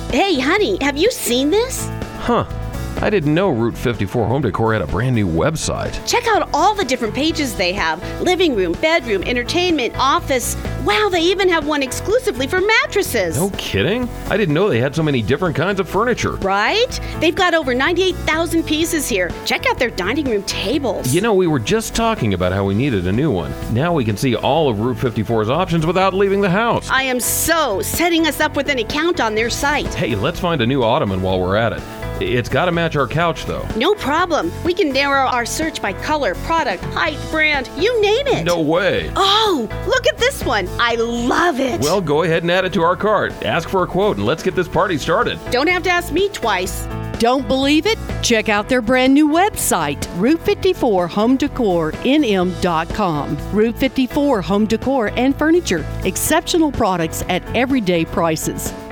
Hey, honey, have you seen this? Huh. I didn't know Route 54 Home Decor had a brand new website. Check out all the different pages they have. Living room, bedroom, entertainment, office. Wow, they even have one exclusively for mattresses. No kidding? I didn't know they had so many different kinds of furniture. Right? They've got over 98,000 pieces here. Check out their dining room tables. You know, we were just talking about how we needed a new one. Now we can see all of Route 54's options without leaving the house. I am so setting us up with an account on their site. Hey, let's find a new ottoman while we're at it. It's got to match our couch, though. No problem. We can narrow our search by color, product, height, brand, you name it. No way. Oh, look at this one. I love it. Well, go ahead and add it to our cart. Ask for a quote and let's get this party started. Don't have to ask me twice. Don't believe it? Check out their brand new website, Route 54 Home Decor, nm.com. Route 54 Home Decor and Furniture. Exceptional products at everyday prices.